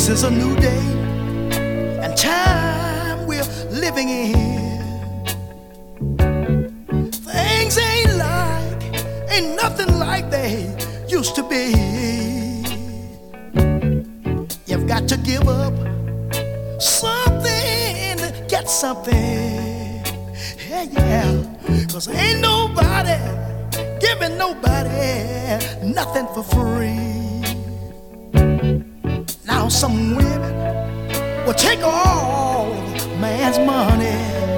This is a new day and time we're living in. Things ain't nothing like they used to be. You've got to give up something to get something. Yeah, yeah. 'Cause ain't nobody giving nobody nothing for free. Now some women will take all man's money.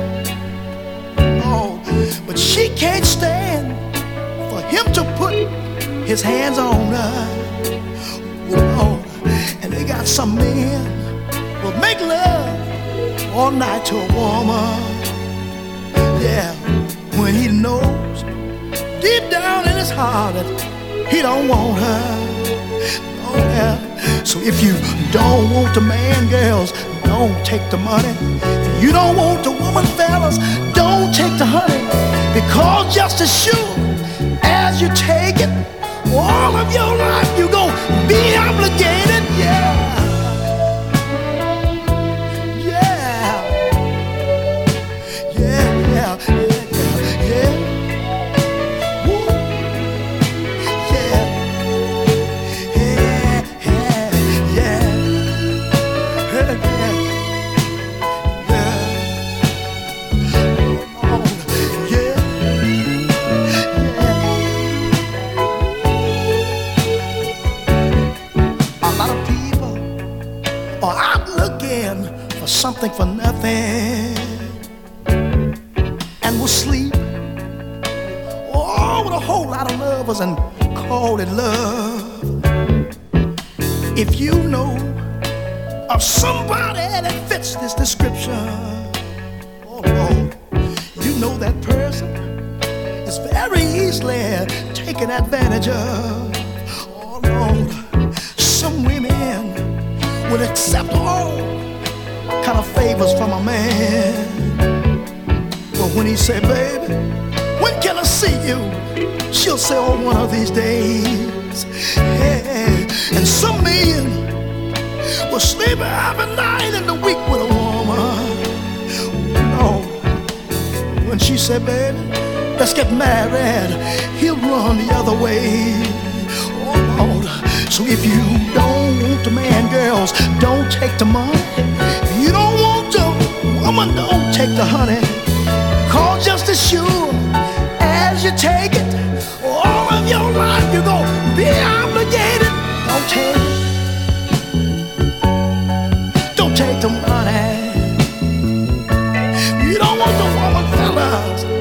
Oh, but she can't stand for him to put his hands on her. Oh, and they got some men will make love all night to a woman. Yeah, when he knows deep down in his heart that he don't want her. Oh yeah. So if you don't want the man, girls, don't take the money. If you don't want the woman, fellas, don't take the honey. Because just as sure as you take it, all of your life you gon' be obligated. Yeah. Yeah. Yeah, yeah, yeah, yeah. Woo. Yeah. For something for nothing, and will sleep with a whole lot of lovers and call it love. If you know of somebody that fits this description, oh Lord, you know that person is very easily taken advantage of. Oh Lord, some women would accept all kind of favors from a man, but when he say, baby, when can I see you? She'll say, oh, one of these days. Hey, and some men will sleep every night in the week with a woman. No, when she said, baby, let's get married, he'll run the other way. Oh Lord, so if you don't want the man, girls, don't take the money. You don't want the woman, don't take the honey. 'Cause just as sure as you take it, all of your life you're gonna be obligated. Don't take it. Don't take the money. You don't want the woman, fellas.